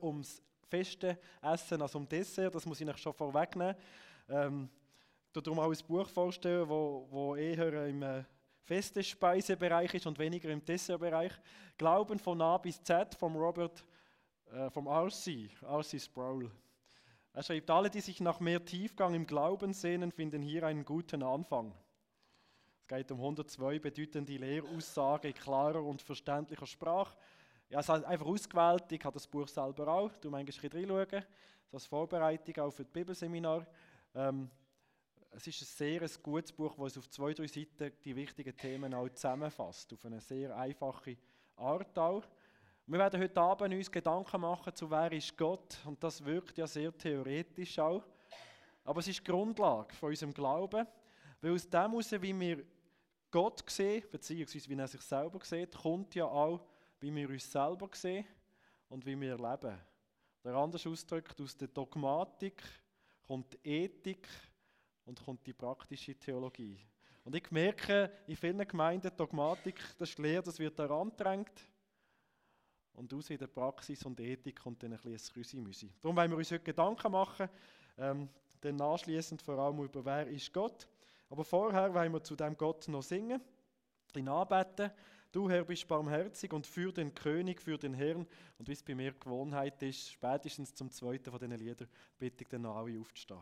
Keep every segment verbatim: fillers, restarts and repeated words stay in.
ums feste Essen als um Dessert, das muss ich euch schon vorwegnehmen. Ähm, ich darum auch ein Buch vorstellen, wo, wo eher im äh, festen Speisebereich ist und weniger im Dessertbereich. Glauben von A bis Z vom Robert, äh, vom R C, R C Sproul. Er schreibt, alle, die sich nach mehr Tiefgang im Glauben sehnen, finden hier einen guten Anfang. Es geht um hundertzwei bedeutende Lehraussage klarer und verständlicher Sprache. Ja, es hat einfach ausgewählt, ich habe das Buch selber auch, du meinst ein bisschen reinschauen, so als Vorbereitung auch für das Bibelseminar. Ähm, es ist ein sehr ein gutes Buch, das auf zwei, drei Seiten die wichtigen Themen auch zusammenfasst, auf eine sehr einfache Art auch. Wir werden heute Abend uns Gedanken machen zu wer ist Gott, und das wirkt ja sehr theoretisch auch, aber es ist die Grundlage von unserem Glauben, weil aus dem heraus, wie wir Gott sehen, beziehungsweise wie er sich selber sieht, kommt ja auch, wie wir uns selber sehen und wie wir leben. Oder anders ausgedrückt, aus der Dogmatik kommt die Ethik und kommt die praktische Theologie. Und ich merke, in vielen Gemeinden, Dogmatik, das ist die Lehre, das wird herangedrängt. Und aus in der Praxis und Ethik kommt dann ein bisschen ein Krüsi-Müsi. Darum wollen wir uns heute Gedanken machen, ähm, dann anschliessend vor allem über wer ist Gott. Aber vorher wollen wir zu dem Gott noch singen, ihn anbeten. Du, Herr, bist barmherzig und für den König, für den Herrn. Und wie es bei mir Gewohnheit ist, spätestens zum zweiten von diesen Liedern, bitte ich dann noch alle aufzustehen.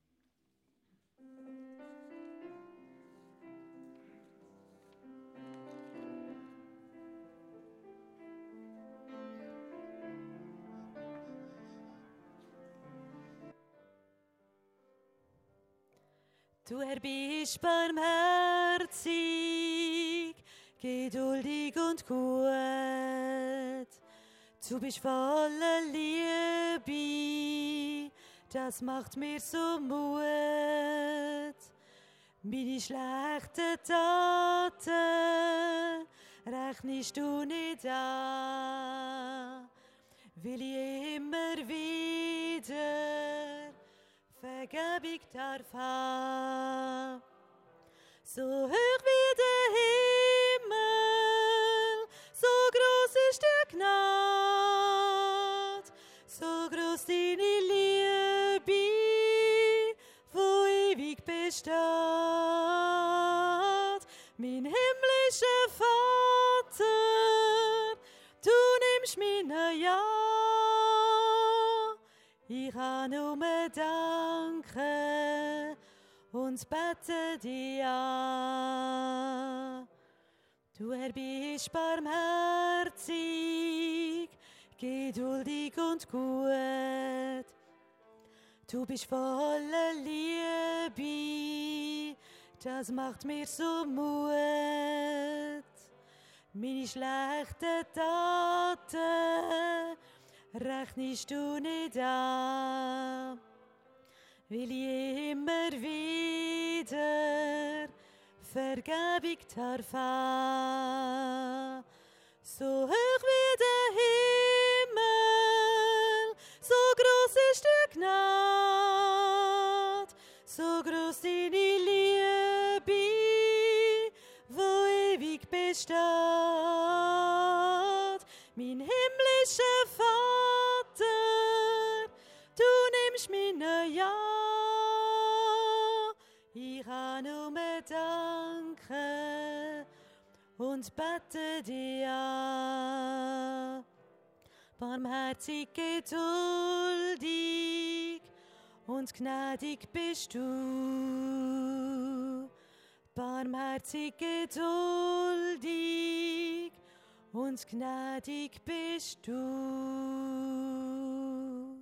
Du, Herr, bist barmherzig, geduldig und gut. Du bist voller Liebe, das macht mir so Mut. Meine schlechten Taten rechnest du nicht an, will ich immer wieder Vergebung darf haben. So hoch wie der Himmel, so groß ist der Gnade, so groß deine Liebe, wo ewig besteht. Mein himmlischer Vater, du nimmst meine Ja. Ich kann nur danken und bete dir an. Du, Herr, bist barmherzig, geduldig und gut. Du bist voller Liebe, das macht mir so Mut. Meine schlechten Taten rechnest du nicht an, will ich immer wieder Vergebung darf haben. So hoch wie der Himmel, so groß ist die Gnade, so groß deine Liebe, wo ewig besteht. Mein himmlischer Vater, du nimmst meine Ja. Ich kann nur danken und bete dir an. Barmherzig, geduldig und gnädig bist du. Barmherzig, geduldig und gnädig bist du.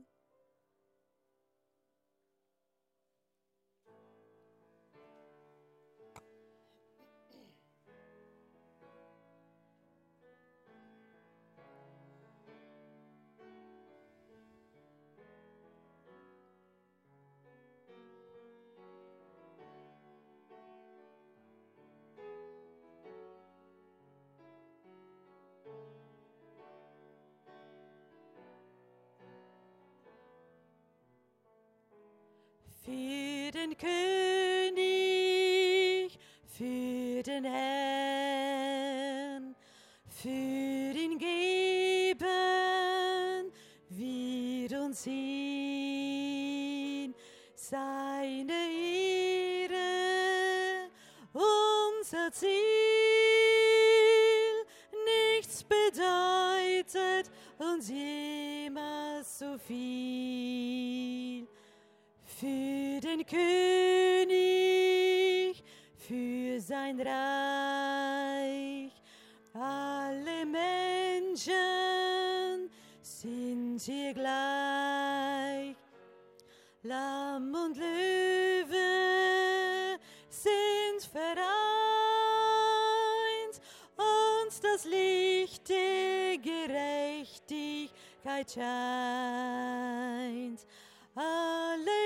Für den König, für den Herrn, für ihn geben wir uns hin. Seine Ehre, unser Ziel, nichts bedeutet uns jemals so viel. Für den König, für sein Reich, alle Menschen sind hier gleich. Lamm und Löwe sind vereint und das Licht der Gerechtigkeit scheint. Alle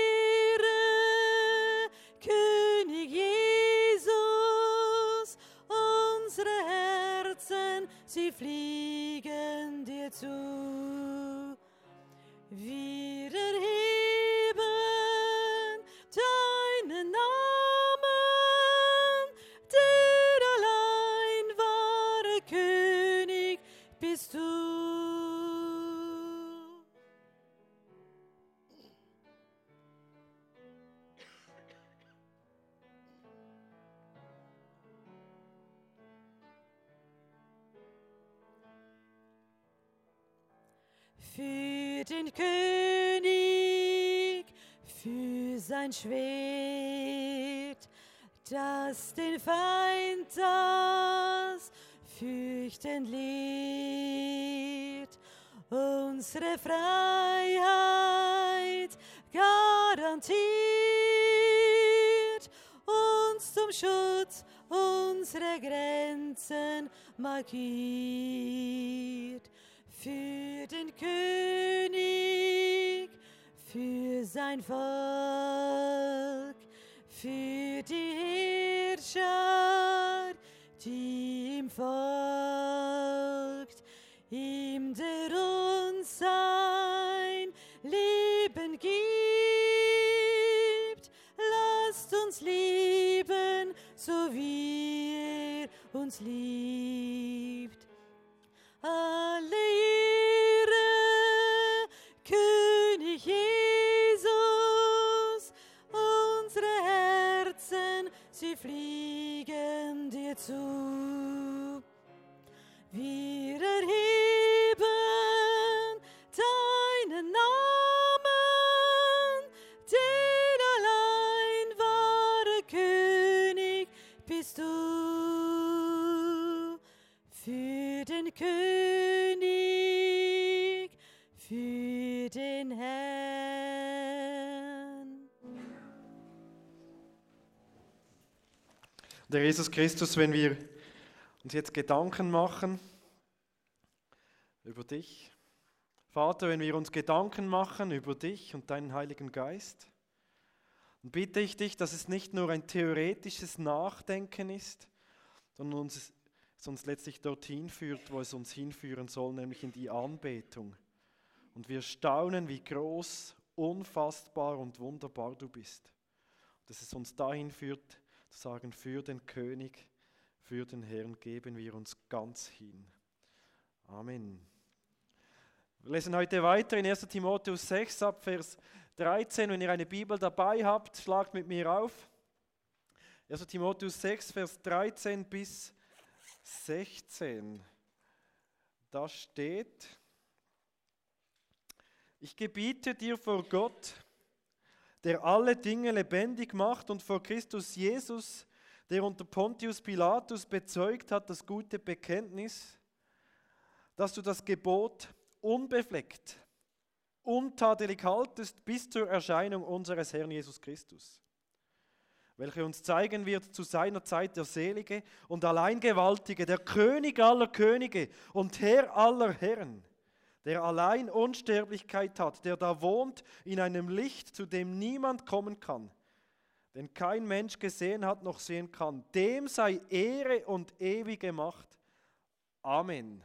Ehre, König Jesus, unsere Herzen, sie fliegen dir zu. Wir erheben deinen Namen, der allein wahre König bist du. Für den König, für sein Schwert, das den Feind das Fürchten lehrt, unsere Freiheit garantiert, uns zum Schutz unserer Grenzen markiert. Für den König, für sein Volk, für die Herrscher, die ihm folgt, ihm der uns sein Leben gibt. Lasst uns lieben, so wie er uns liebt. Alle Ehre, König Jesus, unsere Herzen, sie fliegen dir zu. Wir erheben deinen Namen, der allein wahre König bist du. Für den König, für den Herrn. Der Jesus Christus, wenn wir uns jetzt Gedanken machen über dich, Vater, wenn wir uns Gedanken machen über dich und deinen Heiligen Geist, dann bitte ich dich, dass es nicht nur ein theoretisches Nachdenken ist, sondern uns es uns letztlich dorthin führt, wo es uns hinführen soll, nämlich in die Anbetung. Und wir staunen, wie groß, unfassbar und wunderbar du bist. Dass es uns dahin führt, zu sagen, für den König, für den Herrn geben wir uns ganz hin. Amen. Wir lesen heute weiter in erster Timotheus sechs ab Vers dreizehn. Wenn ihr eine Bibel dabei habt, schlagt mit mir auf. erster Timotheus sechs, Vers dreizehn bis sechzehn. Da steht: Ich gebiete dir vor Gott, der alle Dinge lebendig macht, und vor Christus Jesus, der unter Pontius Pilatus bezeugt hat, das gute Bekenntnis, dass du das Gebot unbefleckt, untadelig haltest bis zur Erscheinung unseres Herrn Jesus Christus, welcher uns zeigen wird zu seiner Zeit der Selige und Alleingewaltige, der König aller Könige und Herr aller Herren, der allein Unsterblichkeit hat, der da wohnt in einem Licht, zu dem niemand kommen kann, den kein Mensch gesehen hat noch sehen kann. Dem sei Ehre und ewige Macht. Amen.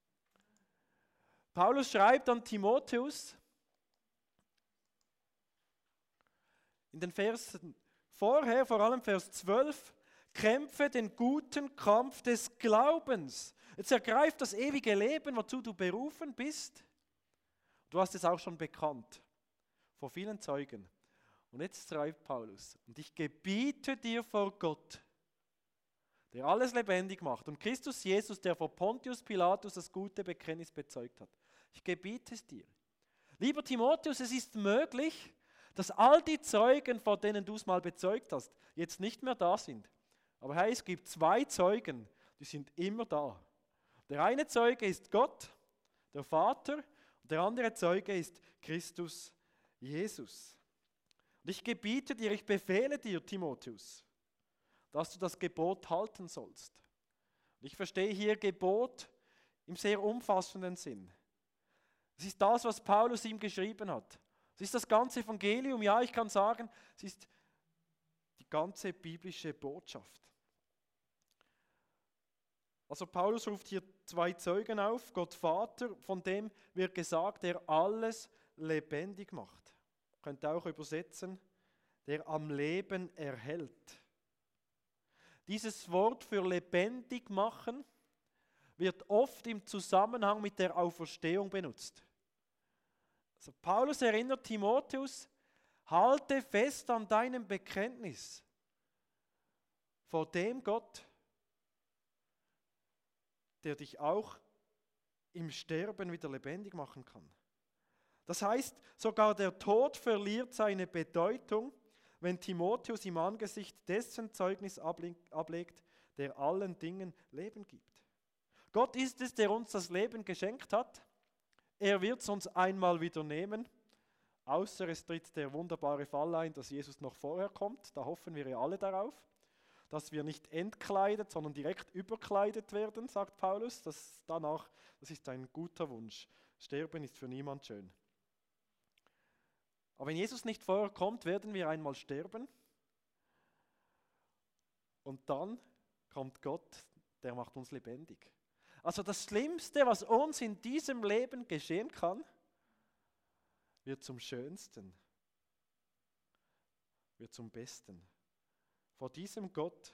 Paulus schreibt an Timotheus in den Versen vorher, vor allem Vers zwölf, kämpfe den guten Kampf des Glaubens. Jetzt ergreif das ewige Leben, wozu du berufen bist, Du hast es auch schon bekannt, vor vielen Zeugen. Und jetzt schreibt Paulus, und ich gebiete dir vor Gott, der alles lebendig macht, und Christus Jesus, der vor Pontius Pilatus das gute Bekenntnis bezeugt hat. Ich gebiete es dir. Lieber Timotheus, es ist möglich, dass all die Zeugen, vor denen du es mal bezeugt hast, jetzt nicht mehr da sind. Aber hey, es gibt zwei Zeugen, die sind immer da. Der eine Zeuge ist Gott, der Vater, und der andere Zeuge ist Christus Jesus. Und ich gebiete dir, ich befehle dir, Timotheus, dass du das Gebot halten sollst. Und ich verstehe hier Gebot im sehr umfassenden Sinn. Es ist das, was Paulus ihm geschrieben hat. Es ist das ganze Evangelium, ja, ich kann sagen, es ist die ganze biblische Botschaft. Also Paulus ruft hier zwei Zeugen auf, Gott Vater, von dem wird gesagt, der alles lebendig macht. Könnt ihr auch übersetzen, der am Leben erhält. Dieses Wort für lebendig machen wird oft im Zusammenhang mit der Auferstehung benutzt. Also Paulus erinnert Timotheus, halte fest an deinem Bekenntnis vor dem Gott, der dich auch im Sterben wieder lebendig machen kann. Das heißt, sogar der Tod verliert seine Bedeutung, wenn Timotheus im Angesicht dessen Zeugnis ablegt, der allen Dingen Leben gibt. Gott ist es, der uns das Leben geschenkt hat. Er wird es uns einmal wieder nehmen, außer es tritt der wunderbare Fall ein, dass Jesus noch vorher kommt. Da hoffen wir ja alle darauf, dass wir nicht entkleidet, sondern direkt überkleidet werden, sagt Paulus. Das, danach, das ist ein guter Wunsch. Sterben ist für niemand schön. Aber wenn Jesus nicht vorher kommt, werden wir einmal sterben. Und dann kommt Gott, der macht uns lebendig. Also das Schlimmste, was uns in diesem Leben geschehen kann, wird zum Schönsten, wird zum Besten. Vor diesem Gott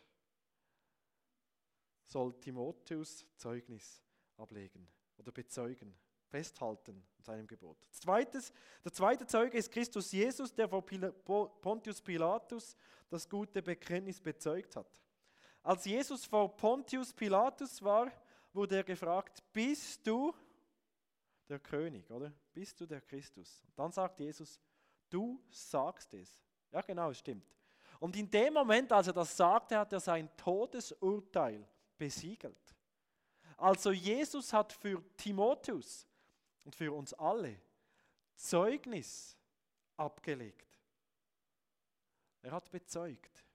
soll Timotheus Zeugnis ablegen oder bezeugen, festhalten an seinem Gebot. Zweites, der zweite Zeuge ist Christus Jesus, der vor Pontius Pilatus das gute Bekenntnis bezeugt hat. Als Jesus vor Pontius Pilatus war, wurde er gefragt, bist du der König, oder? Bist du der Christus? Und dann sagt Jesus, du sagst es. Ja genau, es stimmt. Und in dem Moment, als er das sagte, hat er sein Todesurteil besiegelt. Also Jesus hat für Timotheus und für uns alle Zeugnis abgelegt. Er hat bezeugt.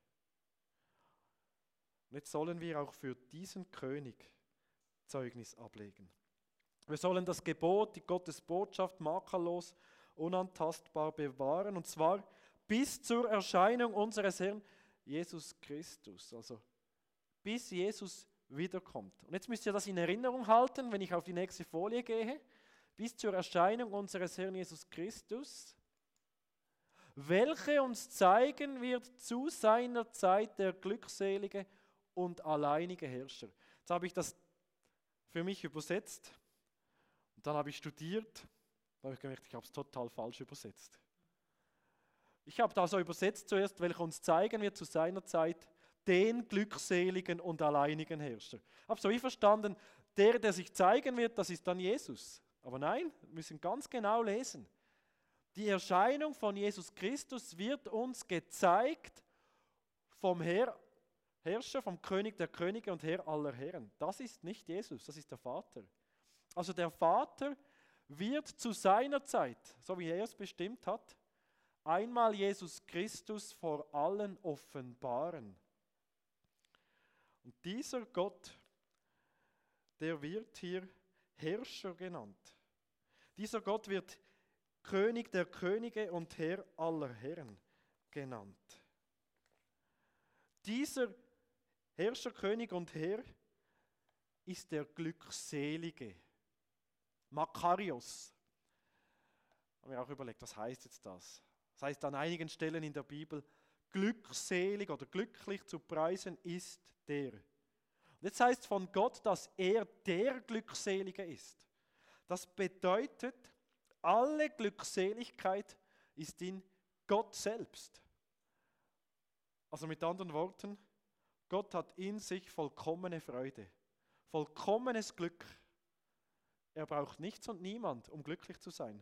Und jetzt sollen wir auch für diesen König Zeugnis ablegen. Wir sollen das Gebot, die Gottes Botschaft makellos, unantastbar bewahren, und zwar bis zur Erscheinung unseres Herrn Jesus Christus. Also bis Jesus wiederkommt. Und jetzt müsst ihr das in Erinnerung halten, wenn ich auf die nächste Folie gehe. Bis zur Erscheinung unseres Herrn Jesus Christus, welche uns zeigen wird zu seiner Zeit der glückselige und alleinige Herrscher. Jetzt habe ich das für mich übersetzt und dann habe ich studiert, da habe ich gemerkt, ich habe es total falsch übersetzt. Ich habe da so übersetzt zuerst, welcher uns zeigen wird zu seiner Zeit den glückseligen und alleinigen Herrscher. Ich habe so wie verstanden, der, der sich zeigen wird, das ist dann Jesus. Aber nein, wir müssen ganz genau lesen. Die Erscheinung von Jesus Christus wird uns gezeigt vom Herr, Herrscher, vom König der Könige und Herr aller Herren. Das ist nicht Jesus, das ist der Vater. Also der Vater wird zu seiner Zeit, so wie er es bestimmt hat, einmal Jesus Christus vor allen offenbaren. Und dieser Gott, der wird hier Herrscher genannt. Dieser Gott wird König der Könige und Herr aller Herren genannt. Dieser Herrscher, König und Herr ist der Glückselige. Makarios. Haben wir auch überlegt, was heißt jetzt das? Das heißt an einigen Stellen in der Bibel, glückselig oder glücklich zu preisen ist der. Und jetzt heißt von Gott, dass er der Glückselige ist. Das bedeutet, Alle Glückseligkeit ist in Gott selbst. Also mit anderen Worten, Gott hat in sich vollkommene Freude, vollkommenes Glück. Er braucht nichts und niemand, um glücklich zu sein.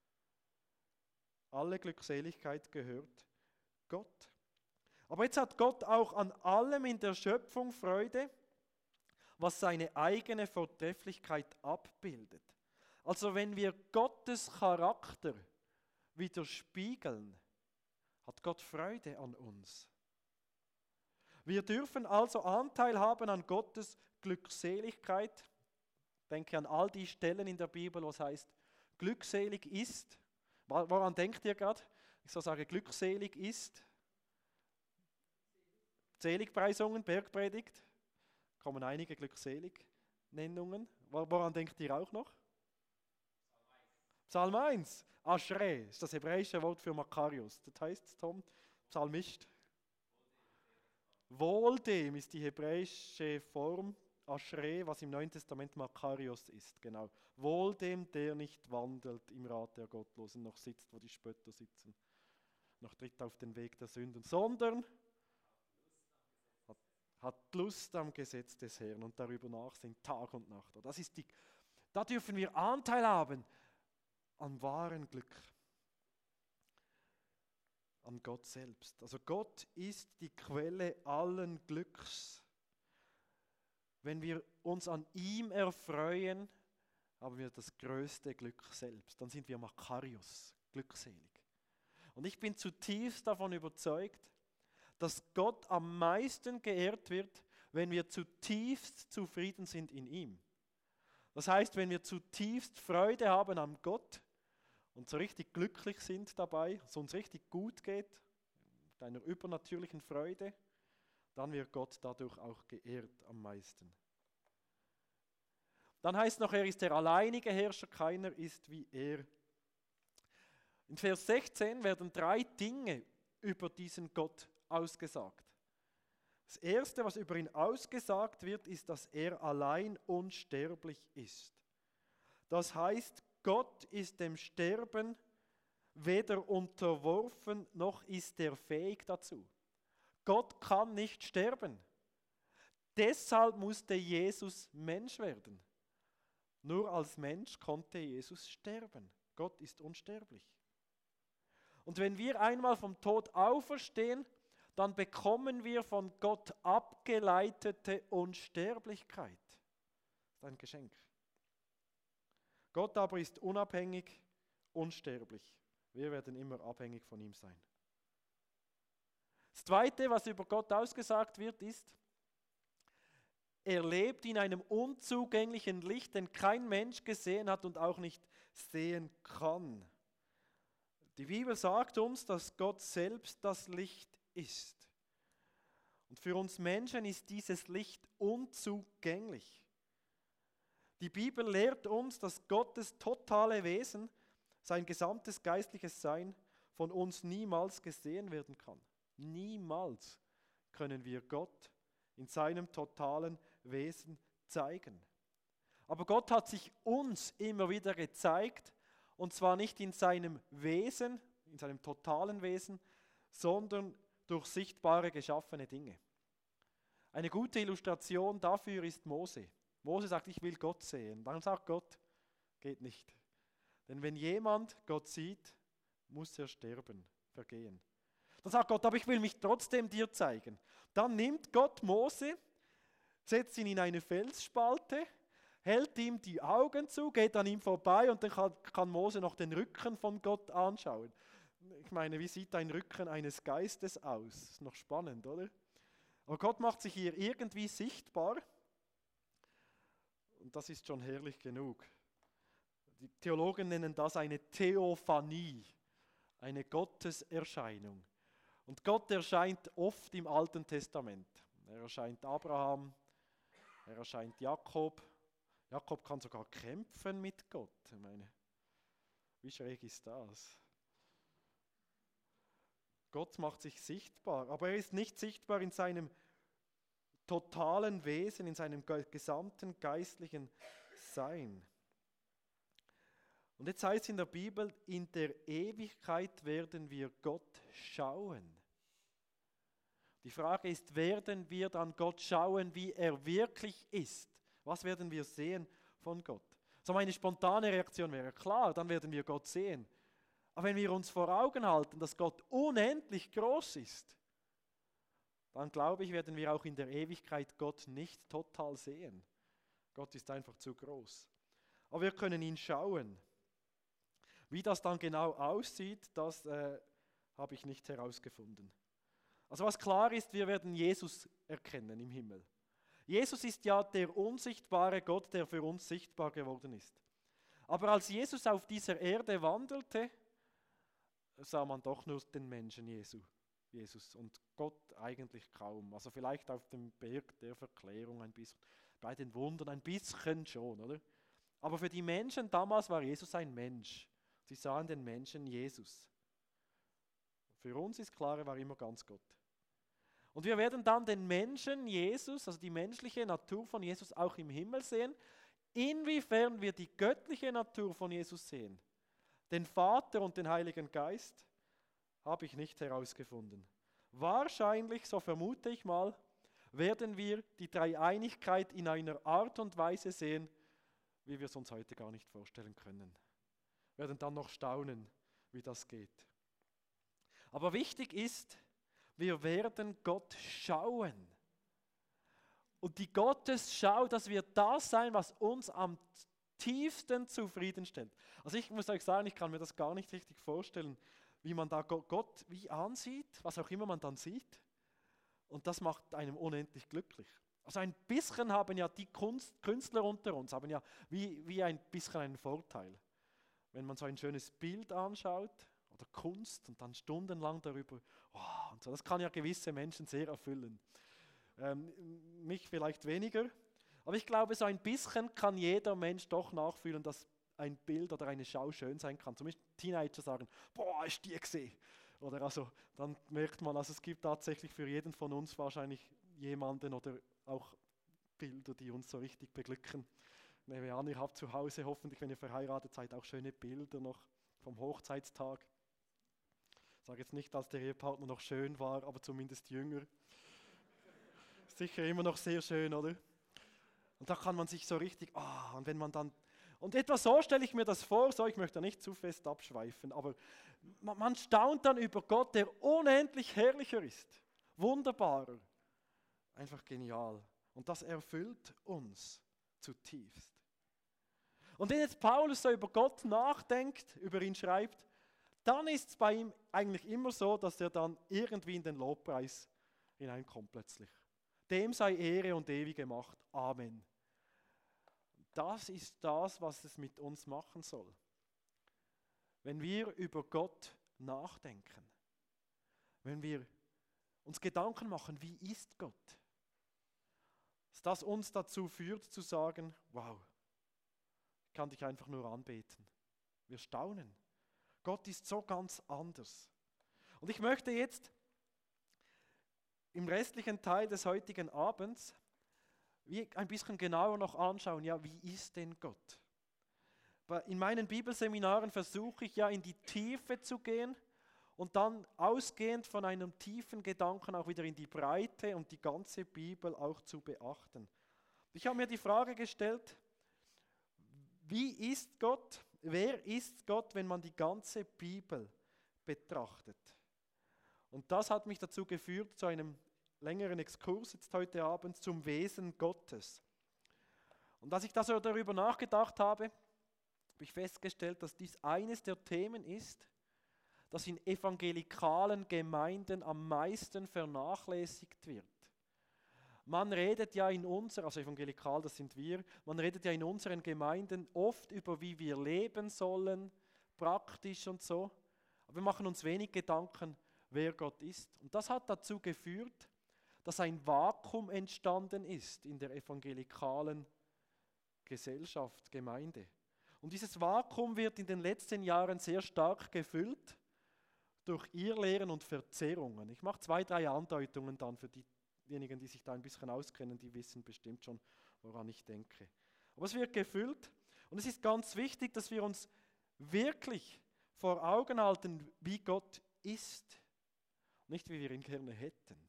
Alle Glückseligkeit gehört Gott. Aber jetzt hat Gott auch an allem in der Schöpfung Freude, was seine eigene Vortrefflichkeit abbildet. Also wenn wir Gottes Charakter widerspiegeln, hat Gott Freude an uns. Wir dürfen also Anteil haben an Gottes Glückseligkeit. Denke an all die Stellen in der Bibel, wo es heißt, glückselig ist. Woran denkt ihr gerade? Ich soll sagen, glückselig ist. Seligpreisungen, Bergpredigt. Kommen einige Glückselig-Nennungen. Woran denkt ihr auch noch? Psalm eins. Aschre ist das hebräische Wort für Makarios. Das heißt, Tom, Psalmist. Wohl dem ist die hebräische Form Aschre, was im Neuen Testament Makarios ist. Genau. Wohl dem, der nicht wandelt im Rat der Gottlosen, noch sitzt, wo die Spötter sitzen, noch tritt auf den Weg der Sünden, sondern hat, hat Lust am Gesetz des Herrn und darüber nachsinnt Tag und Nacht. Das ist die, da dürfen wir Anteil haben an wahren Glück, an Gott selbst. Also Gott ist die Quelle allen Glücks. Wenn wir uns an ihm erfreuen, haben wir das größte Glück selbst. Dann sind wir Makarios, glückselig. Und ich bin zutiefst davon überzeugt, dass Gott am meisten geehrt wird, wenn wir zutiefst zufrieden sind in ihm. Das heißt, wenn wir zutiefst Freude haben an Gott und so richtig glücklich sind dabei, es uns richtig gut geht, mit einer übernatürlichen Freude, dann wird Gott dadurch auch geehrt am meisten. Dann heißt noch, er ist der alleinige Herrscher, keiner ist wie er. In Vers sechzehn werden drei Dinge über diesen Gott ausgesagt. Das erste, was über ihn ausgesagt wird, ist, dass er allein unsterblich ist. Das heißt, Gott ist dem Sterben weder unterworfen, noch ist er fähig dazu. Gott kann nicht sterben. Deshalb musste Jesus Mensch werden. Nur als Mensch konnte Jesus sterben. Gott ist unsterblich. Und wenn wir einmal vom Tod auferstehen, dann bekommen wir von Gott abgeleitete Unsterblichkeit. Das ist ein Geschenk. Gott aber ist unabhängig, unsterblich. Wir werden immer abhängig von ihm sein. Das Zweite, was über Gott ausgesagt wird, ist, er lebt in einem unzugänglichen Licht, den kein Mensch gesehen hat und auch nicht sehen kann. Die Bibel sagt uns, dass Gott selbst das Licht ist. Und für uns Menschen ist dieses Licht unzugänglich. Die Bibel lehrt uns, dass Gottes totale Wesen, sein gesamtes geistliches Sein, von uns niemals gesehen werden kann. Niemals können wir Gott in seinem totalen Wesen zeigen. Aber Gott hat sich uns immer wieder gezeigt, und zwar nicht in seinem Wesen, in seinem totalen Wesen, sondern durch sichtbare geschaffene Dinge. Eine gute Illustration dafür ist Mose. Mose sagt, ich will Gott sehen. Dann sagt Gott, geht nicht. Denn wenn jemand Gott sieht, muss er sterben, vergehen. Dann sagt Gott, aber ich will mich trotzdem dir zeigen. Dann nimmt Gott Mose, setzt ihn in eine Felsspalte, hält ihm die Augen zu, geht an ihm vorbei und dann kann, kann Mose noch den Rücken von Gott anschauen. Ich meine, wie sieht ein Rücken eines Geistes aus? Ist noch spannend, oder? Aber Gott macht sich hier irgendwie sichtbar und das ist schon herrlich genug. Die Theologen nennen das eine Theophanie, eine Gotteserscheinung. Und Gott erscheint oft im Alten Testament. Er erscheint Abraham, er erscheint Jakob. Jakob kann sogar kämpfen mit Gott. Ich meine, wie schräg ist das? Gott macht sich sichtbar, aber er ist nicht sichtbar in seinem totalen Wesen, in seinem gesamten geistlichen Sein. Und jetzt heißt es in der Bibel, in der Ewigkeit werden wir Gott schauen. Die Frage ist, werden wir dann Gott schauen, wie er wirklich ist? Was werden wir sehen von Gott? So meine spontane Reaktion wäre klar, dann werden wir Gott sehen. Aber wenn wir uns vor Augen halten, dass Gott unendlich groß ist, dann glaube ich, werden wir auch in der Ewigkeit Gott nicht total sehen. Gott ist einfach zu groß. Aber wir können ihn schauen. Wie das dann genau aussieht, das äh, habe ich nicht herausgefunden. Also was klar ist, wir werden Jesus erkennen im Himmel. Jesus ist ja der unsichtbare Gott, der für uns sichtbar geworden ist. Aber als Jesus auf dieser Erde wandelte, sah man doch nur den Menschen Jesu, Jesus und Gott eigentlich kaum. Also vielleicht auf dem Berg der Verklärung ein bisschen, bei den Wundern ein bisschen schon, oder? Aber für die Menschen damals war Jesus ein Mensch. Sie sahen den Menschen Jesus. Für uns ist klar, er war immer ganz Gott. Und wir werden dann den Menschen Jesus, also die menschliche Natur von Jesus auch im Himmel sehen. Inwiefern wir die göttliche Natur von Jesus sehen, den Vater und den Heiligen Geist, habe ich nicht herausgefunden. Wahrscheinlich, so vermute ich mal, werden wir die Dreieinigkeit in einer Art und Weise sehen, wie wir es uns heute gar nicht vorstellen können. Wir werden dann noch staunen, wie das geht. Aber wichtig ist, wir werden Gott schauen. Und die Gottesschau, das wird das sein, was uns am tiefsten zufriedenstellt. Also ich muss euch sagen, ich kann mir das gar nicht richtig vorstellen, wie man da Gott wie ansieht, was auch immer man dann sieht. Und das macht einem unendlich glücklich. Also ein bisschen haben ja die Kunst, Künstler unter uns, haben ja wie, wie ein bisschen einen Vorteil. Wenn man so ein schönes Bild anschaut oder Kunst und dann stundenlang darüber, oh, und so, das kann ja gewisse Menschen sehr erfüllen. Ähm, mich vielleicht weniger, aber ich glaube, so ein bisschen kann jeder Mensch doch nachfühlen, dass ein Bild oder eine Schau schön sein kann. Zumindest Teenager sagen, boah, ist die gesehen. Oder also, dann merkt man, also es gibt tatsächlich für jeden von uns wahrscheinlich jemanden oder auch Bilder, die uns so richtig beglücken. Ich nehme an, ihr habt zu Hause hoffentlich, wenn ihr verheiratet seid, auch schöne Bilder noch vom Hochzeitstag. Ich sage jetzt nicht, dass der Ehepartner noch schön war, aber zumindest jünger. Sicher immer noch sehr schön, oder? Und da kann man sich so richtig, ah, und wenn man dann, und etwa so stelle ich mir das vor, so, ich möchte nicht zu fest abschweifen, aber man, man staunt dann über Gott, der unendlich herrlicher ist, wunderbarer, einfach genial. Und das erfüllt uns zutiefst. Und wenn jetzt Paulus so über Gott nachdenkt, über ihn schreibt, dann ist es bei ihm eigentlich immer so, dass er dann irgendwie in den Lobpreis hineinkommt plötzlich. Dem sei Ehre und ewige Macht. Amen. Das ist das, was es mit uns machen soll. Wenn wir über Gott nachdenken, wenn wir uns Gedanken machen, wie ist Gott, dass das uns dazu führt zu sagen, wow, ich kann dich einfach nur anbeten. Wir staunen. Gott ist so ganz anders. Und ich möchte jetzt im restlichen Teil des heutigen Abends wie ein bisschen genauer noch anschauen, ja, wie ist denn Gott? In meinen Bibelseminaren versuche ich ja in die Tiefe zu gehen und dann ausgehend von einem tiefen Gedanken auch wieder in die Breite und die ganze Bibel auch zu beachten. Ich habe mir die Frage gestellt, wie ist Gott? Wer ist Gott, wenn man die ganze Bibel betrachtet? Und das hat mich dazu geführt, zu einem längeren Exkurs jetzt heute Abend zum Wesen Gottes. Und als ich da so darüber nachgedacht habe, habe ich festgestellt, dass dies eines der Themen ist, das in evangelikalen Gemeinden am meisten vernachlässigt wird. Man redet ja in unserer, also evangelikal, das sind wir, man redet ja in unseren Gemeinden oft über, wie wir leben sollen, praktisch und so, aber wir machen uns wenig Gedanken, wer Gott ist. Und das hat dazu geführt, dass ein Vakuum entstanden ist in der evangelikalen Gesellschaft, Gemeinde. Und dieses Vakuum wird in den letzten Jahren sehr stark gefüllt durch Irrlehren und Verzerrungen. Ich mache zwei, drei Andeutungen dann für diejenigen, die sich da ein bisschen auskennen, die wissen bestimmt schon, woran ich denke. Aber es wird gefüllt und es ist ganz wichtig, dass wir uns wirklich vor Augen halten, wie Gott ist, nicht wie wir ihn gerne hätten.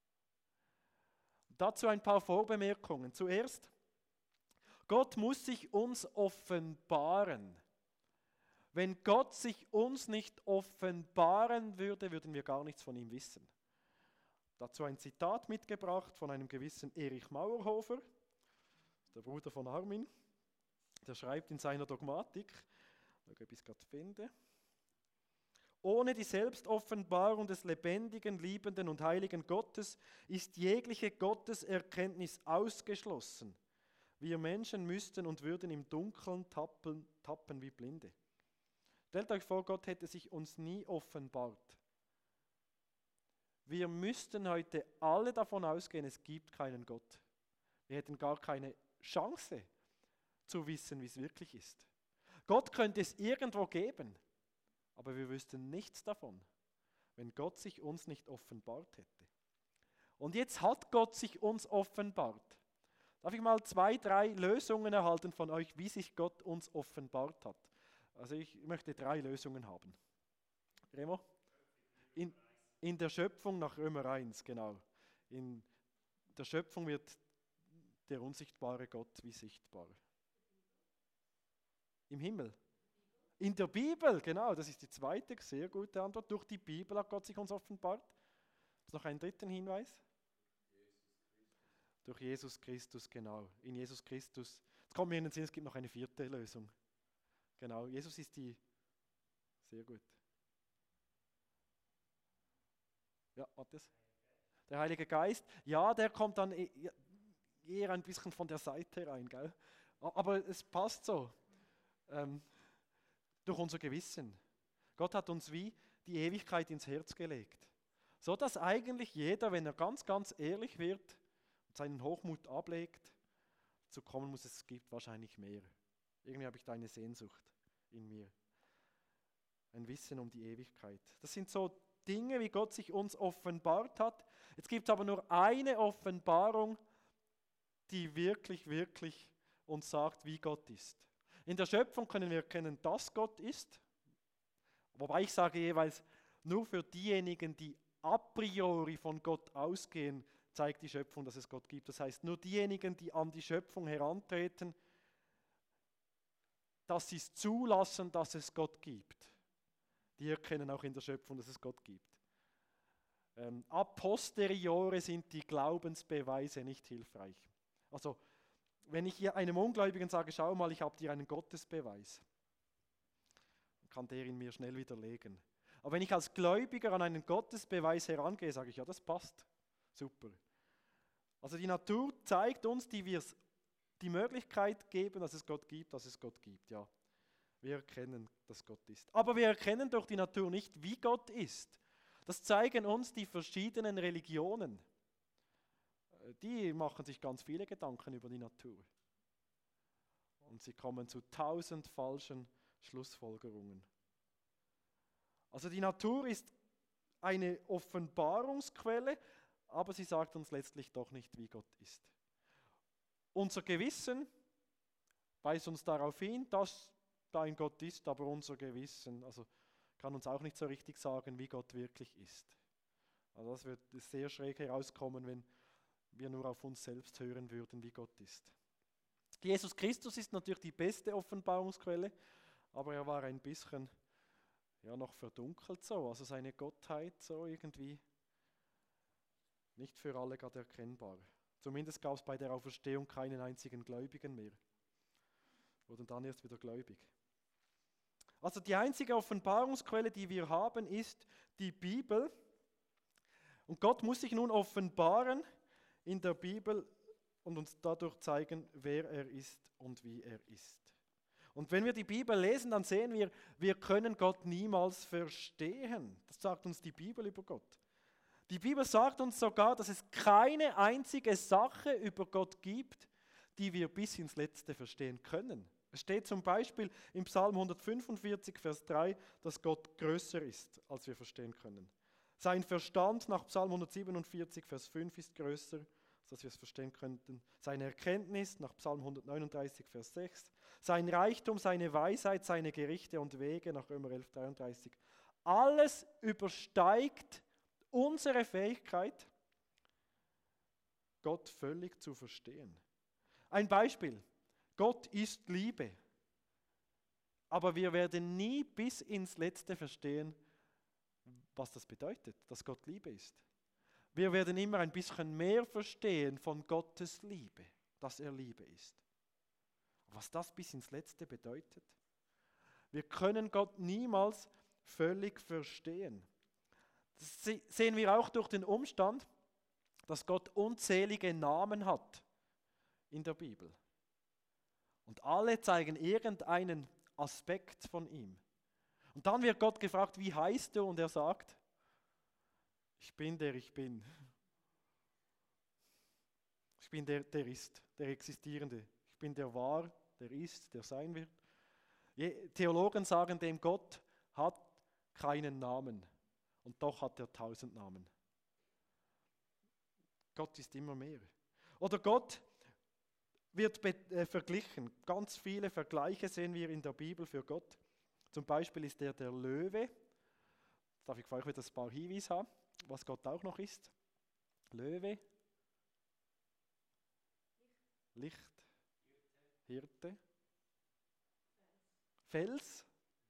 Dazu ein paar Vorbemerkungen. Zuerst, Gott muss sich uns offenbaren. Wenn Gott sich uns nicht offenbaren würde, würden wir gar nichts von ihm wissen. Dazu ein Zitat mitgebracht von einem gewissen Erich Mauerhofer, der Bruder von Armin. Der schreibt in seiner Dogmatik, ob ich es gerade finde: Ohne die Selbstoffenbarung des lebendigen, liebenden und heiligen Gottes ist jegliche Gotteserkenntnis ausgeschlossen. Wir Menschen müssten und würden im Dunkeln tappen, tappen wie Blinde. Stellt euch vor, Gott hätte sich uns nie offenbart. Wir müssten heute alle davon ausgehen, es gibt keinen Gott. Wir hätten gar keine Chance zu wissen, wie es wirklich ist. Gott könnte es irgendwo geben, aber wir wüssten nichts davon, wenn Gott sich uns nicht offenbart hätte. Und jetzt hat Gott sich uns offenbart. Darf ich mal zwei, drei Lösungen erhalten von euch, wie sich Gott uns offenbart hat? Also ich möchte drei Lösungen haben. Remo? In, in der Schöpfung nach Römer eins, genau. In der Schöpfung wird der unsichtbare Gott wie sichtbar. Im Himmel. In der Bibel, genau, das ist die zweite, sehr gute Antwort. Durch die Bibel hat Gott sich uns offenbart. Ist noch einen dritten Hinweis? Jesus Durch Jesus Christus, genau. In Jesus Christus. Jetzt kommt mir in den Sinn, es gibt noch eine vierte Lösung. Genau, Jesus ist die, sehr gut. Ja, Matthias? Der Heilige Geist, ja, der kommt dann eher ein bisschen von der Seite rein, gell? Aber es passt so. Ähm, durch unser Gewissen. Gott hat uns wie die Ewigkeit ins Herz gelegt. So dass eigentlich jeder, wenn er ganz, ganz ehrlich wird und seinen Hochmut ablegt, zu kommen muss, es gibt wahrscheinlich mehr. Irgendwie habe ich da eine Sehnsucht in mir. Ein Wissen um die Ewigkeit. Das sind so Dinge, wie Gott sich uns offenbart hat. Jetzt gibt es aber nur eine Offenbarung, die wirklich, wirklich uns sagt, wie Gott ist. In der Schöpfung können wir erkennen, dass Gott ist. Wobei ich sage jeweils, nur für diejenigen, die a priori von Gott ausgehen, zeigt die Schöpfung, dass es Gott gibt. Das heißt, nur diejenigen, die an die Schöpfung herantreten, dass sie es zulassen, dass es Gott gibt. Die erkennen auch in der Schöpfung, dass es Gott gibt. Ähm, a posteriori sind die Glaubensbeweise nicht hilfreich. Also, wenn ich hier einem Ungläubigen sage, schau mal, ich habe dir einen Gottesbeweis, dann kann der ihn mir schnell widerlegen. Aber wenn ich als Gläubiger an einen Gottesbeweis herangehe, sage ich, ja, das passt, super. Also die Natur zeigt uns, die wir die Möglichkeit geben, dass es Gott gibt, dass es Gott gibt, ja. Wir erkennen, dass Gott ist. Aber wir erkennen durch die Natur nicht, wie Gott ist. Das zeigen uns die verschiedenen Religionen. Die machen sich ganz viele Gedanken über die Natur. Und sie kommen zu tausend falschen Schlussfolgerungen. Also die Natur ist eine Offenbarungsquelle, aber sie sagt uns letztlich doch nicht, wie Gott ist. Unser Gewissen weist uns darauf hin, dass da ein Gott ist, aber unser Gewissen also kann uns auch nicht so richtig sagen, wie Gott wirklich ist. Also das wird sehr schräg herauskommen, wenn wir nur auf uns selbst hören würden, wie Gott ist. Jesus Christus ist natürlich die beste Offenbarungsquelle, aber er war ein bisschen ja, noch verdunkelt so, also seine Gottheit so irgendwie nicht für alle gerade erkennbar. Zumindest gab es bei der Auferstehung keinen einzigen Gläubigen mehr. Wurden dann erst wieder gläubig. Also die einzige Offenbarungsquelle, die wir haben, ist die Bibel. Und Gott muss sich nun offenbaren in der Bibel und uns dadurch zeigen, wer er ist und wie er ist. Und wenn wir die Bibel lesen, dann sehen wir, wir können Gott niemals verstehen. Das sagt uns die Bibel über Gott. Die Bibel sagt uns sogar, dass es keine einzige Sache über Gott gibt, die wir bis ins Letzte verstehen können. Es steht zum Beispiel im Psalm hundertfünfundvierzig, Vers drei, dass Gott größer ist, als wir verstehen können. Sein Verstand nach Psalm hundertsiebenundvierzig, Vers fünf ist größer, dass wir es verstehen könnten. Seine Erkenntnis nach Psalm hundertneununddreißig, Vers sechs. Sein Reichtum, seine Weisheit, seine Gerichte und Wege nach Römer elf, dreiunddreißig. Alles übersteigt unsere Fähigkeit, Gott völlig zu verstehen. Ein Beispiel. Gott ist Liebe. Aber wir werden nie bis ins Letzte verstehen, was das bedeutet, dass Gott Liebe ist. Wir werden immer ein bisschen mehr verstehen von Gottes Liebe, dass er Liebe ist. Was das bis ins Letzte bedeutet. Wir können Gott niemals völlig verstehen. Das sehen wir auch durch den Umstand, dass Gott unzählige Namen hat in der Bibel. Und alle zeigen irgendeinen Aspekt von ihm. Und dann wird Gott gefragt, wie heißt du? Und er sagt, ich bin der ich bin. Ich bin der, der ist, der Existierende. Ich bin der war, der ist, der sein wird. Theologen sagen dem, Gott hat keinen Namen und doch hat er tausend Namen. Gott ist immer mehr. Oder Gott wird be- äh, verglichen. Ganz viele Vergleiche sehen wir in der Bibel für Gott. Zum Beispiel ist er der Löwe. Darf ich für euch wieder ein paar Hinweise haben, was Gott auch noch ist? Löwe, Licht, Hirte, Fels,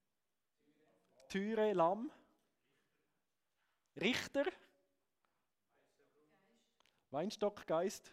Türe, Lamm, Richter, Weinstock, Geist,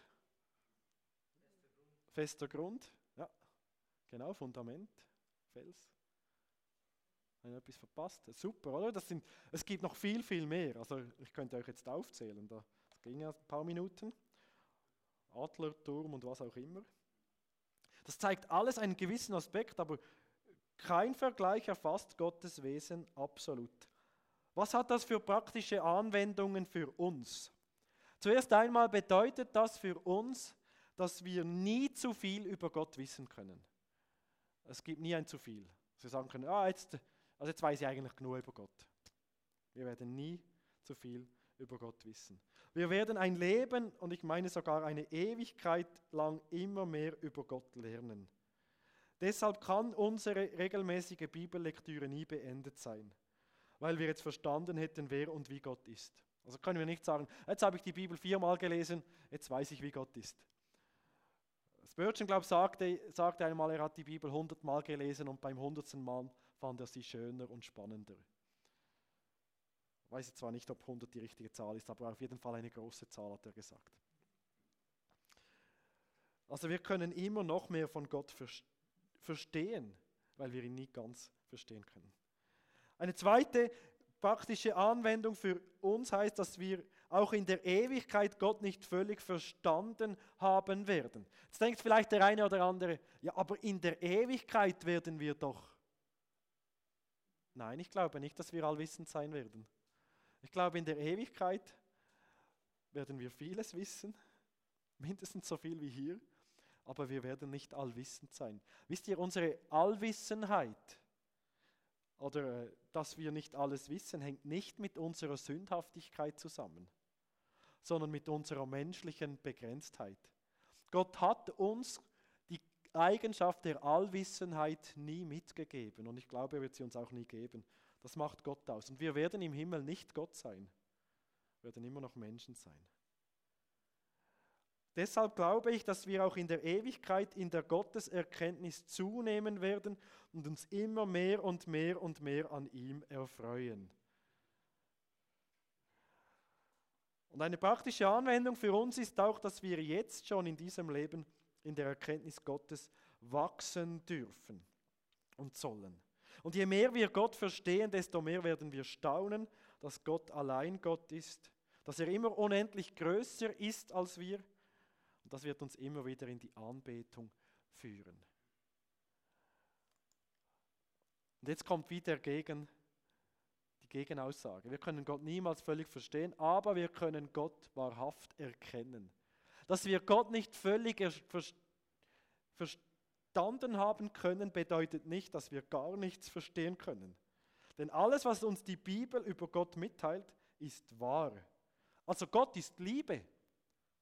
fester Grund, ja, genau, Fundament, Fels. Habe ich etwas verpasst? Super, oder? Das sind, es gibt noch viel, viel mehr. Also ich könnte euch jetzt aufzählen, das ging ja ein paar Minuten. Adler, Turm und was auch immer. Das zeigt alles einen gewissen Aspekt, aber kein Vergleich erfasst Gottes Wesen absolut. Was hat das für praktische Anwendungen für uns? Zuerst einmal bedeutet das für uns, dass wir nie zu viel über Gott wissen können. Es gibt nie ein zu viel. Sie sagen können, ah, jetzt, also jetzt weiß ich eigentlich genug über Gott. Wir werden nie zu viel über Gott wissen. Wir werden ein Leben, und ich meine sogar eine Ewigkeit lang, immer mehr über Gott lernen. Deshalb kann unsere regelmäßige Bibellektüre nie beendet sein, weil wir jetzt verstanden hätten, wer und wie Gott ist. Also können wir nicht sagen, jetzt habe ich die Bibel viermal gelesen, jetzt weiß ich, wie Gott ist. Spurgeon, glaube ich, sagte, sagte einmal, er hat die Bibel hundertmal gelesen und beim hundertsten Mal fand er sie schöner und spannender. Ich weiß zwar nicht, ob hundert die richtige Zahl ist, aber auf jeden Fall eine große Zahl, hat er gesagt. Also wir können immer noch mehr von Gott verstehen, weil wir ihn nie ganz verstehen können. Eine zweite praktische Anwendung für uns heißt, dass wir auch in der Ewigkeit Gott nicht völlig verstanden haben werden. Jetzt denkt vielleicht der eine oder andere, ja, aber in der Ewigkeit werden wir doch. Nein, ich glaube nicht, dass wir allwissend sein werden. Ich glaube, in der Ewigkeit werden wir vieles wissen, mindestens so viel wie hier, aber wir werden nicht allwissend sein. Wisst ihr, unsere Allwissenheit oder äh, dass wir nicht alles wissen, hängt nicht mit unserer Sündhaftigkeit zusammen, sondern mit unserer menschlichen Begrenztheit. Gott hat uns die Eigenschaft der Allwissenheit nie mitgegeben und ich glaube, er wird sie uns auch nie geben. Das macht Gott aus. Und wir werden im Himmel nicht Gott sein. Wir werden immer noch Menschen sein. Deshalb glaube ich, dass wir auch in der Ewigkeit in der Gotteserkenntnis zunehmen werden und uns immer mehr und mehr und mehr an ihm erfreuen. Und eine praktische Anwendung für uns ist auch, dass wir jetzt schon in diesem Leben in der Erkenntnis Gottes wachsen dürfen und sollen. Und je mehr wir Gott verstehen, desto mehr werden wir staunen, dass Gott allein Gott ist, dass er immer unendlich größer ist als wir. Und das wird uns immer wieder in die Anbetung führen. Und jetzt kommt wieder gegen, die Gegenaussage. Wir können Gott niemals völlig verstehen, aber wir können Gott wahrhaft erkennen. Dass wir Gott nicht völlig er, ver, verstanden haben können, bedeutet nicht, dass wir gar nichts verstehen können. Denn alles, was uns die Bibel über Gott mitteilt, ist wahr. Also Gott ist Liebe.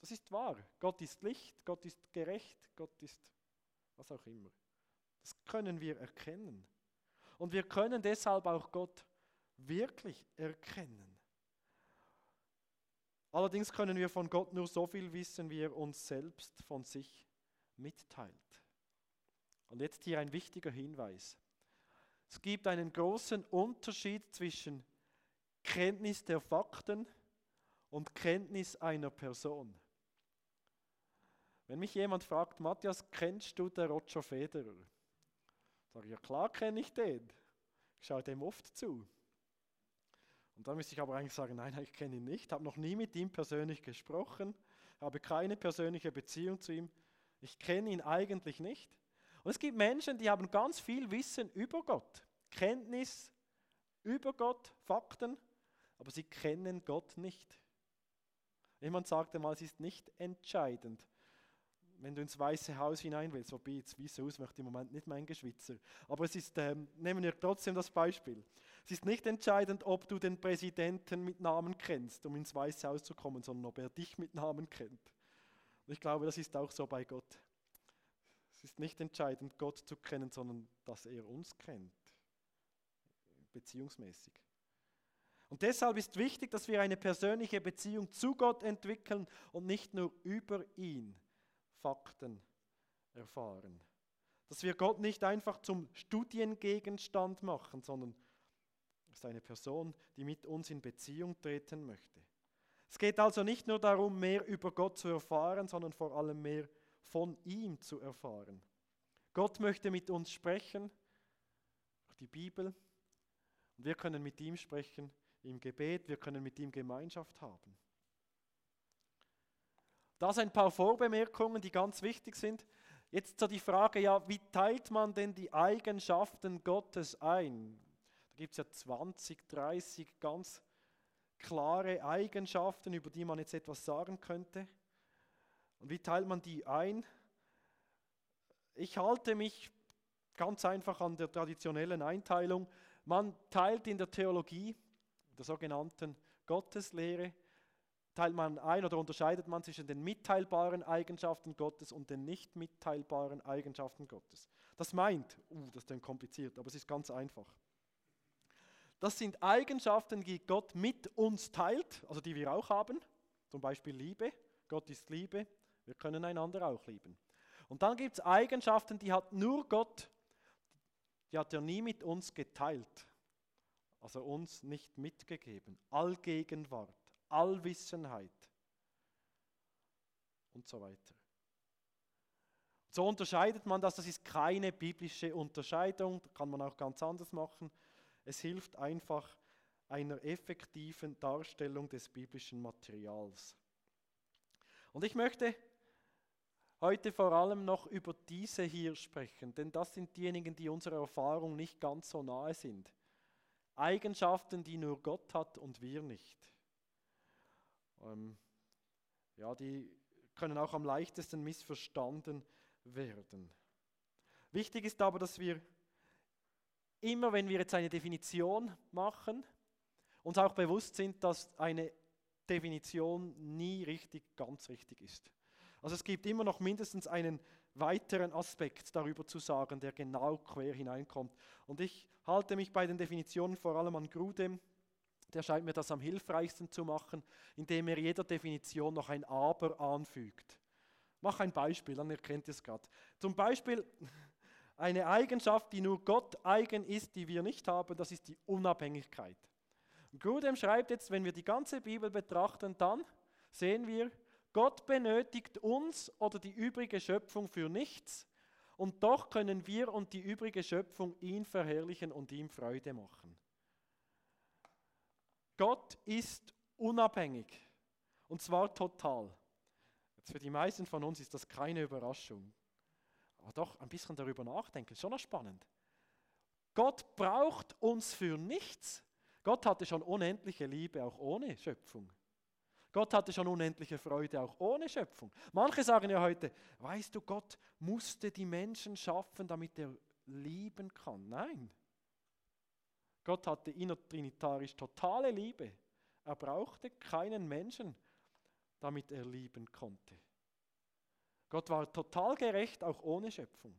Das ist wahr. Gott ist Licht, Gott ist gerecht, Gott ist was auch immer. Das können wir erkennen. Und wir können deshalb auch Gott wirklich erkennen. Allerdings können wir von Gott nur so viel wissen, wie er uns selbst von sich mitteilt. Und jetzt hier ein wichtiger Hinweis. Es gibt einen großen Unterschied zwischen Kenntnis der Fakten und Kenntnis einer Person. Wenn mich jemand fragt, Matthias, kennst du den Roger Federer? Sage ich, ja klar kenne ich den. Ich schaue dem oft zu. Und dann müsste ich aber eigentlich sagen, nein, ich kenne ihn nicht, habe noch nie mit ihm persönlich gesprochen, habe keine persönliche Beziehung zu ihm. Ich kenne ihn eigentlich nicht. Und es gibt Menschen, die haben ganz viel Wissen über Gott, Kenntnis über Gott, Fakten, aber sie kennen Gott nicht. Jemand sagte mal, es ist nicht entscheidend, wenn du ins Weiße Haus hinein willst, wobei jetzt Weiße Haus möchte im Moment nicht mein Geschwitzer, aber es ist, ähm, nehmen wir trotzdem das Beispiel. Es ist nicht entscheidend, ob du den Präsidenten mit Namen kennst, um ins Weiße Haus zu kommen, sondern ob er dich mit Namen kennt. Und ich glaube, das ist auch so bei Gott. Es ist nicht entscheidend, Gott zu kennen, sondern dass er uns kennt, beziehungsmäßig. Und deshalb ist wichtig, dass wir eine persönliche Beziehung zu Gott entwickeln und nicht nur über ihn Fakten erfahren. Dass wir Gott nicht einfach zum Studiengegenstand machen, sondern es ist eine Person, die mit uns in Beziehung treten möchte. Es geht also nicht nur darum, mehr über Gott zu erfahren, sondern vor allem mehr von ihm zu erfahren. Gott möchte mit uns sprechen, durch die Bibel, und wir können mit ihm sprechen im Gebet, wir können mit ihm Gemeinschaft haben. Das ein paar Vorbemerkungen, die ganz wichtig sind. Jetzt so die Frage, ja, wie teilt man denn die Eigenschaften Gottes ein? Da gibt es ja zwanzig, dreißig ganz klare Eigenschaften, über die man jetzt etwas sagen könnte. Und wie teilt man die ein? Ich halte mich ganz einfach an der traditionellen Einteilung. Man teilt in der Theologie, der sogenannten Gotteslehre, teilt man ein oder unterscheidet man zwischen den mitteilbaren Eigenschaften Gottes und den nicht mitteilbaren Eigenschaften Gottes. Das meint, uh, das ist dann kompliziert, aber es ist ganz einfach. Das sind Eigenschaften, die Gott mit uns teilt, also die wir auch haben, zum Beispiel Liebe. Gott ist Liebe, wir können einander auch lieben. Und dann gibt es Eigenschaften, die hat nur Gott, die hat er nie mit uns geteilt, also uns nicht mitgegeben. Allgegenwart. Allwissenheit und so weiter. So unterscheidet man das, das ist keine biblische Unterscheidung, kann man auch ganz anders machen. Es hilft einfach einer effektiven Darstellung des biblischen Materials. Und ich möchte heute vor allem noch über diese hier sprechen, denn das sind diejenigen, die unserer Erfahrung nicht ganz so nahe sind. Eigenschaften, die nur Gott hat und wir nicht. Ähm, ja, die können auch am leichtesten missverstanden werden. Wichtig ist aber, dass wir immer, wenn wir jetzt eine Definition machen, uns auch bewusst sind, dass eine Definition nie richtig, ganz richtig ist. Also es gibt immer noch mindestens einen weiteren Aspekt darüber zu sagen, der genau quer hineinkommt. Und ich halte mich bei den Definitionen vor allem an Grudem. Der scheint mir das am hilfreichsten zu machen, indem er jeder Definition noch ein Aber anfügt. Mach ein Beispiel, dann erkennt ihr es gerade. Zum Beispiel eine Eigenschaft, die nur Gott eigen ist, die wir nicht haben, das ist die Unabhängigkeit. Grudem schreibt jetzt, wenn wir die ganze Bibel betrachten, dann sehen wir, Gott benötigt uns oder die übrige Schöpfung für nichts und doch können wir und die übrige Schöpfung ihn verherrlichen und ihm Freude machen. Gott ist unabhängig und zwar total. Jetzt für die meisten von uns ist das keine Überraschung, aber doch ein bisschen darüber nachdenken, ist schon noch spannend. Gott braucht uns für nichts. Gott hatte schon unendliche Liebe, auch ohne Schöpfung. Gott hatte schon unendliche Freude, auch ohne Schöpfung. Manche sagen ja heute, weißt du, Gott musste die Menschen schaffen, damit er lieben kann. Nein. Gott hatte innertrinitarisch totale Liebe. Er brauchte keinen Menschen, damit er lieben konnte. Gott war total gerecht, auch ohne Schöpfung.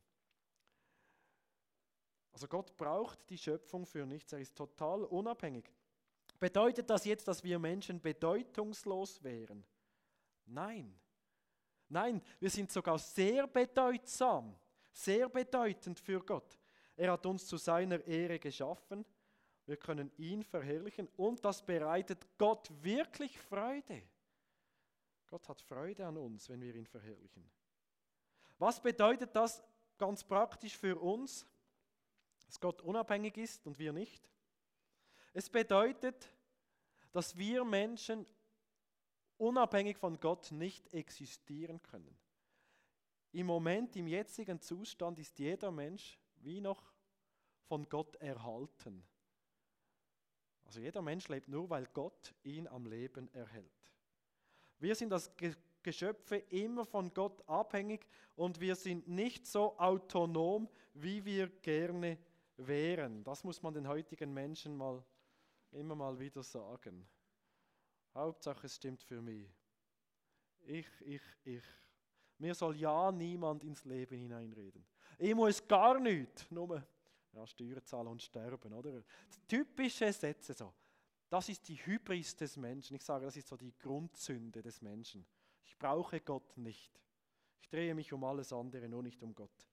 Also Gott braucht die Schöpfung für nichts, er ist total unabhängig. Bedeutet das jetzt, dass wir Menschen bedeutungslos wären? Nein. Nein, wir sind sogar sehr bedeutsam, sehr bedeutend für Gott. Er hat uns zu seiner Ehre geschaffen, wir können ihn verherrlichen und das bereitet Gott wirklich Freude. Gott hat Freude an uns, wenn wir ihn verherrlichen. Was bedeutet das ganz praktisch für uns, dass Gott unabhängig ist und wir nicht? Es bedeutet, dass wir Menschen unabhängig von Gott nicht existieren können. Im Moment, im jetzigen Zustand ist jeder Mensch wie noch von Gott erhalten. Also jeder Mensch lebt nur, weil Gott ihn am Leben erhält. Wir sind als Ge- Geschöpfe immer von Gott abhängig und wir sind nicht so autonom, wie wir gerne wären. Das muss man den heutigen Menschen mal immer mal wieder sagen. Hauptsache es stimmt für mich. Ich, ich, ich. Mir soll ja niemand ins Leben hineinreden. Ich muss gar nichts, nur ja, Steuern zahlen und sterben, oder? Typische Sätze so. Das ist die Hybris des Menschen. Ich sage, das ist so die Grundsünde des Menschen. Ich brauche Gott nicht. Ich drehe mich um alles andere, nur nicht um Gott.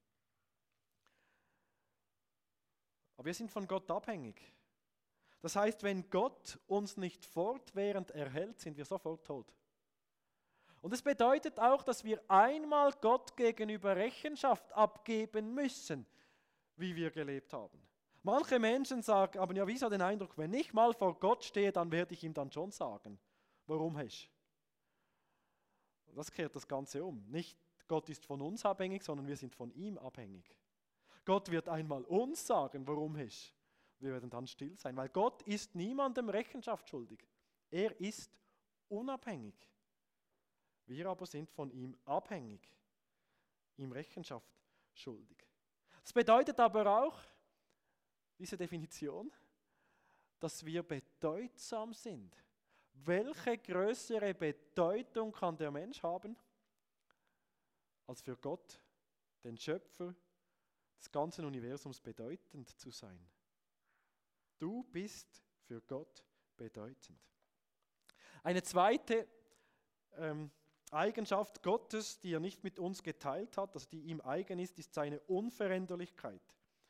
Aber wir sind von Gott abhängig. Das heißt, wenn Gott uns nicht fortwährend erhält, sind wir sofort tot. Und es bedeutet auch, dass wir einmal Gott gegenüber Rechenschaft abgeben müssen, wie wir gelebt haben. Manche Menschen sagen, aber ja, wieso den Eindruck, wenn ich mal vor Gott stehe, dann werde ich ihm dann schon sagen, warum hast du? Das kehrt das Ganze um. Nicht Gott ist von uns abhängig, sondern wir sind von ihm abhängig. Gott wird einmal uns sagen, warum hast du? Wir werden dann still sein, weil Gott ist niemandem Rechenschaft schuldig. Er ist unabhängig. Wir aber sind von ihm abhängig, ihm Rechenschaft schuldig. Das bedeutet aber auch, diese Definition, dass wir bedeutsam sind. Welche größere Bedeutung kann der Mensch haben, als für Gott, den Schöpfer des ganzen Universums, bedeutend zu sein? Du bist für Gott bedeutend. Eine zweite ähm, Eigenschaft Gottes, die er nicht mit uns geteilt hat, also die ihm eigen ist, ist seine Unveränderlichkeit.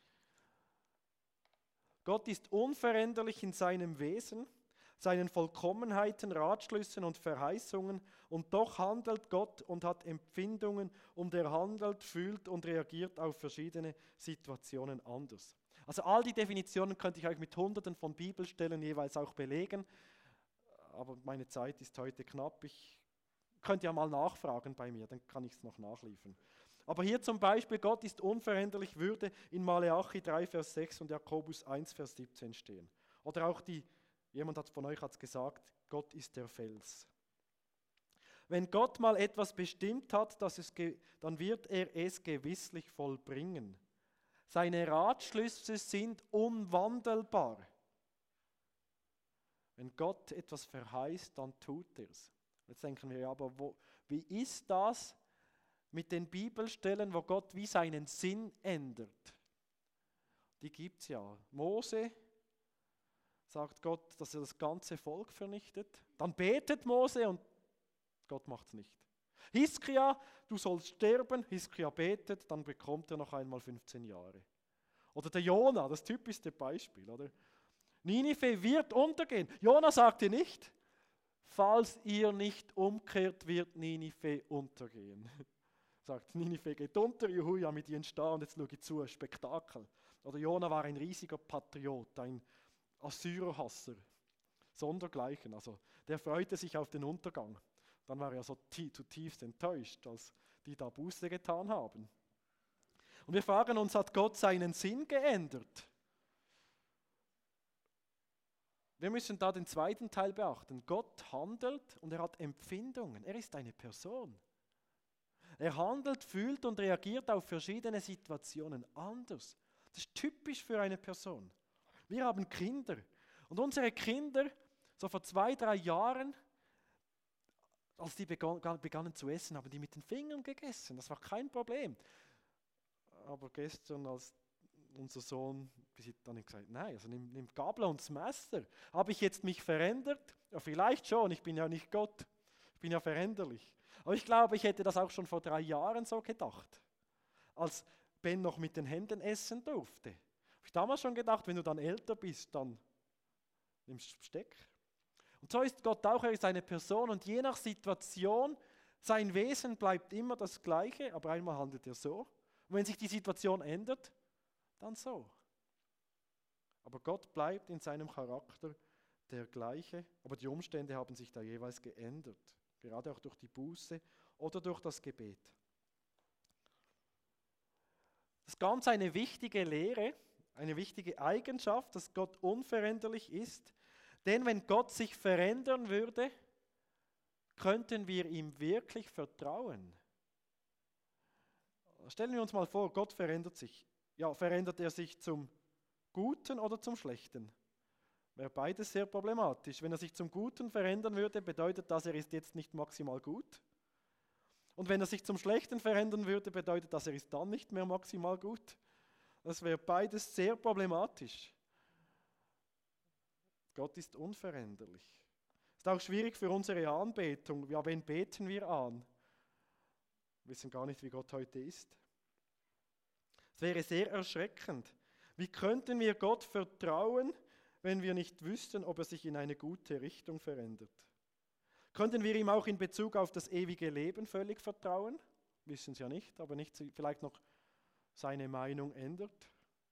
Gott ist unveränderlich in seinem Wesen, seinen Vollkommenheiten, Ratschlüssen und Verheißungen, und doch handelt Gott und hat Empfindungen und er handelt, fühlt und reagiert auf verschiedene Situationen anders. Also all die Definitionen könnte ich euch mit hunderten von Bibelstellen jeweils auch belegen, aber meine Zeit ist heute knapp. Ich könnt ja mal nachfragen bei mir, dann kann ich es noch nachliefern. Aber hier zum Beispiel, Gott ist unveränderlich, würde in Maleachi drei, Vers sechs und Jakobus eins, Vers siebzehn stehen. Oder auch die, jemand hat von euch hat's gesagt, Gott ist der Fels. Wenn Gott mal etwas bestimmt hat, dass es ge- dann wird er es gewisslich vollbringen. Seine Ratschlüsse sind unwandelbar. Wenn Gott etwas verheißt, dann tut er es. Jetzt denken wir, ja, aber wo, wie ist das mit den Bibelstellen, wo Gott wie seinen Sinn ändert? Die gibt es ja. Mose sagt Gott, dass er das ganze Volk vernichtet. Dann betet Mose und Gott macht es nicht. Hiskia, du sollst sterben. Hiskia betet, dann bekommt er noch einmal fünfzehn Jahre. Oder der Jona, das typischste Beispiel, oder? Ninive wird untergehen. Jona sagte nicht, falls ihr nicht umkehrt, wird Ninive untergehen. Sagt, Ninive geht unter, juhu, ja mit ihnen stehen und jetzt schaue ich zu, ein Spektakel. Oder Jona war ein riesiger Patriot, ein Assyrerhasser, sondergleichen. Also der freute sich auf den Untergang. Dann war er so zutiefst enttäuscht, als die da Buße getan haben. Und wir fragen uns, hat Gott seinen Sinn geändert? Wir müssen da den zweiten Teil beachten. Gott handelt und er hat Empfindungen. Er ist eine Person. Er handelt, fühlt und reagiert auf verschiedene Situationen anders. Das ist typisch für eine Person. Wir haben Kinder und unsere Kinder, so vor zwei, drei Jahren, Als die begann, begannen zu essen, haben die mit den Fingern gegessen. Das war kein Problem. Aber gestern, als unser Sohn, dann gesagt, nein, also nimm, nimm Gabel und das Messer. Habe ich jetzt mich verändert? Ja, vielleicht schon, ich bin ja nicht Gott. Ich bin ja veränderlich. Aber ich glaube, ich hätte das auch schon vor drei Jahren so gedacht. Als Ben noch mit den Händen essen durfte. Habe ich damals schon gedacht, wenn du dann älter bist, dann nimmst du Besteck. Und so ist Gott auch, er ist eine Person und je nach Situation, sein Wesen bleibt immer das Gleiche, aber einmal handelt er so. Und wenn sich die Situation ändert, dann so. Aber Gott bleibt in seinem Charakter der gleiche, aber die Umstände haben sich da jeweils geändert, gerade auch durch die Buße oder durch das Gebet. Das ist ganz eine wichtige Lehre, eine wichtige Eigenschaft, dass Gott unveränderlich ist. Denn wenn Gott sich verändern würde, könnten wir ihm wirklich vertrauen. Stellen wir uns mal vor, Gott verändert sich. Ja, verändert er sich zum Guten oder zum Schlechten? Wäre beides sehr problematisch. Wenn er sich zum Guten verändern würde, bedeutet das, er ist jetzt nicht maximal gut. Und wenn er sich zum Schlechten verändern würde, bedeutet das, er ist dann nicht mehr maximal gut. Das wäre beides sehr problematisch. Gott ist unveränderlich. Ist auch schwierig für unsere Anbetung. Ja, wen beten wir an? Wir wissen gar nicht, wie Gott heute ist. Es wäre sehr erschreckend. Wie könnten wir Gott vertrauen, wenn wir nicht wüssten, ob er sich in eine gute Richtung verändert? Könnten wir ihm auch in Bezug auf das ewige Leben völlig vertrauen? Wissen es ja nicht, aber nicht vielleicht noch seine Meinung ändert.